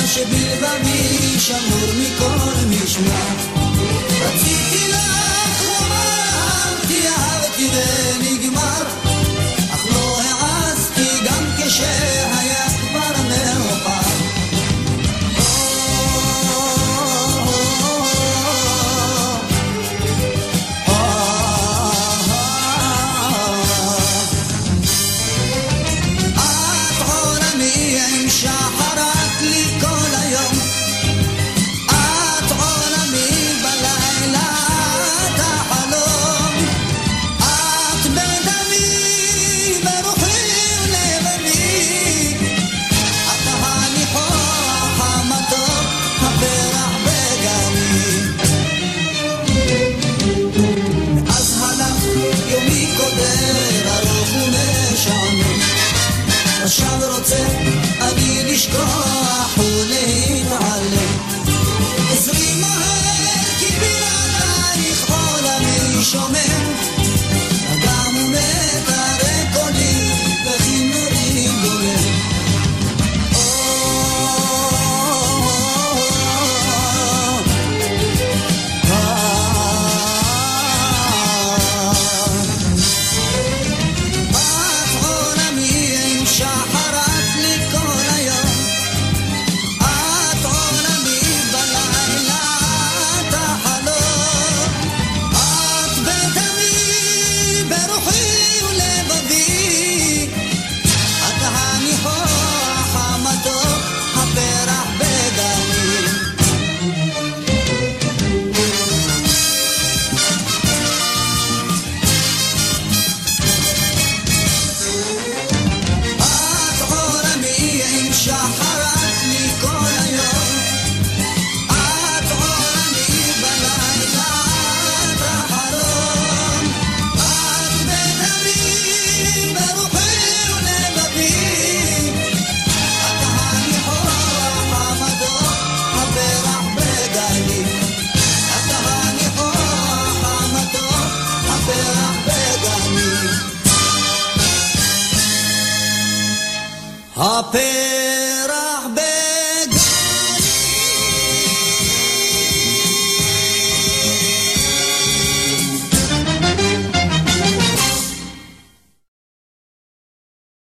שבלבבי שמור מכל משמע. רציתי לך לומר כי אהבתי ונגמר, אך לא העזתי גם כשהיה כבר מאוחר. שחרת לי כל היום, את עולמי בלילה, את החלום, את בדמי, ברוחי ולבבי, את הניחוח המתוק, הפרח בגני. אז הלך יומי קודר, ארוך ומשעמם, עכשיו רוצה אני לשכוח ולהתעלם. עזרי מהר כי בלעדייך עולמי שומם, אדם ומתארק קולי וכינורי דומם. את עולמי עם שחרת לי כל היום, את עולמי בלילה, את החלום, את בדמי, ברוחי ולבבי, את הניחוח המתוק, הפרח בגני. את עולמי עם שחרת לי כל היום, את עולמי בלילה, את החלום, את בדמי, ברוחי ולבבי, את הניחוח המתוק, הפרח בגני, את הניחוח המתוק, הפרח בגני. הפרח